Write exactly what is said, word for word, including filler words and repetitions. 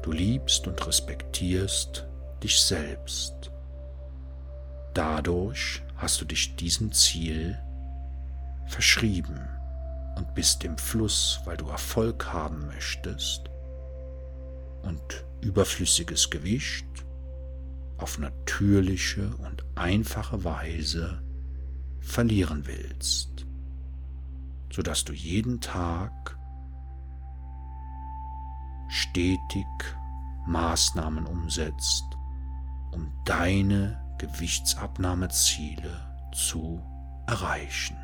Du liebst und respektierst dich selbst. Dadurch hast du dich diesem Ziel verschrieben und bist im Fluss, weil du Erfolg haben möchtest und überflüssiges Gewicht auf natürliche und einfache Weise verlieren willst, sodass du jeden Tag stetig Maßnahmen umsetzt, um deine Gewichtsabnahmeziele zu erreichen.